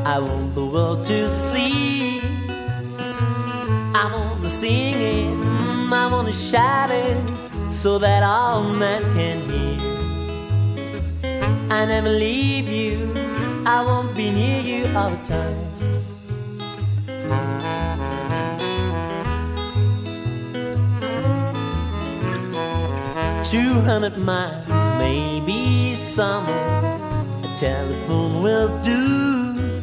I want the world to see. I want to sing it, I want to shout it, so that all men can hear. I never leave you, I won't be near you all the time. 200 miles, maybe summer, a telephone will do.